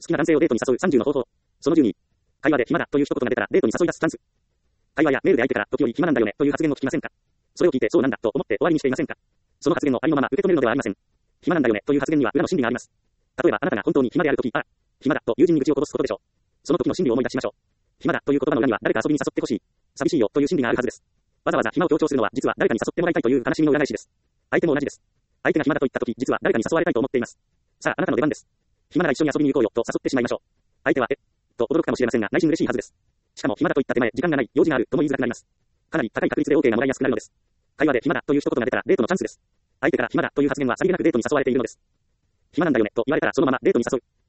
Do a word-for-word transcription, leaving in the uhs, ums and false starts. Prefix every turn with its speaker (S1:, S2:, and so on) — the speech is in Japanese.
S1: 好きな男性をデートに誘うさんじゅうの方法。そのじゅうに。会話で暇だという一言が出たらデートに誘い出すチャンス。会話やメールで相手から時折暇なんだよねという発言を聞きませんか。それを聞いてそうなんだと思って終わりにしていませんか。その発言をありのまま受け止めるのではありません。暇なんだよねという発言には裏の心理があります。例えばあなたが本当に暇であるとき、あ、暇だと友人に愚痴をこぼすことでしょう。その時の心理を思い出しましょう。暇だという言葉の裏には誰か遊びに誘ってほしい、寂しいよという心理があるはずです。わざわざ暇を強調するのは実は誰かに誘ってもらいたいという悲しみの裏返しです。相手も同じです。相手が暇だと言った時、実は誰かに誘われたいと思っています。さあ、あなたの出番です。暇なら一緒に遊びに行こうよと誘ってしまいましょう。相手はえっと驚くかもしれませんが内心嬉しいはずです。しかも暇だと言った手前、時間がない、用事があるとも言いづらくなります。かなり高い確率で OK がもらいやすくなるのです。会話で暇だという一言が出たらデートのチャンスです。相手から暇だという発言はさりげなくデートに誘われているのです。暇なんだよねと言われたらそのままデートに誘う。